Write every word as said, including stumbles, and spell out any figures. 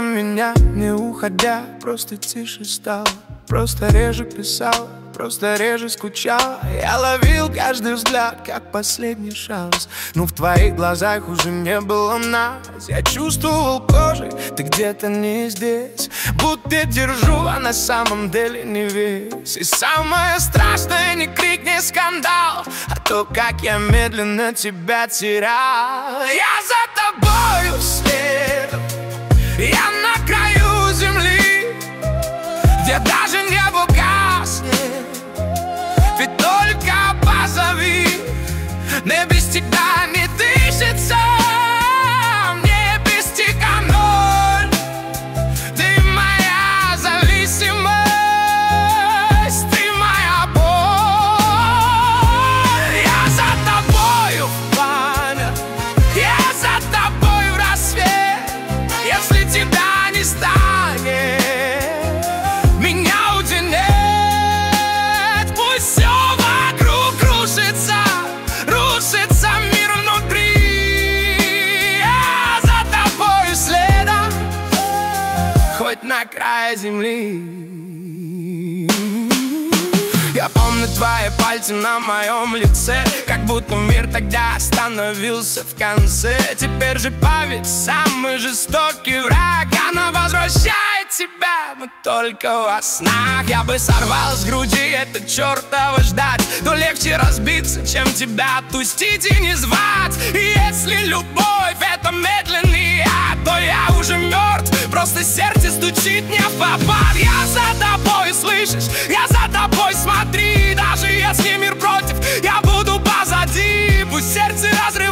меня, не уходя. Просто тише стало, просто реже писала, просто реже скучала. Я ловил каждый взгляд, как последний шанс. Но в твоих глазах уже не было нас. Я чувствовал кожей, ты где-то не здесь. Будто держу, а на самом деле не весь. И самое страшное не крик, не скандал, а то, как я медленно тебя терял. Я за тобою следом, я на краю земли, где даже небо гаснет. Ведь только позови, мне без тебя не дышится. Мне без тебя ноль. Ты моя зависимость, ты моя боль. Я за тобою в пламя, я за тобою в рассвет. Если тебя не станет, меня уже нет. Пусть все вокруг рушится, рушится мир внутри. Я за тобою следом, хоть на край земли. Я помню твои пальцы на моем лице, как будто мир тогда остановился в конце. Теперь же память самый жестокий враг. Она возвращает тебя, но только во снах. Я бы сорвал с груди это чертово ждать, но легче разбиться, чем тебя отпустить и не звать. И если любовь это медленный ад, то я уже мертв, просто сердце стучит не в попад. Я за тобой, слышишь, я за тобой, смотри. Даже если мир против, я буду позади. Пусть сердце разрывается,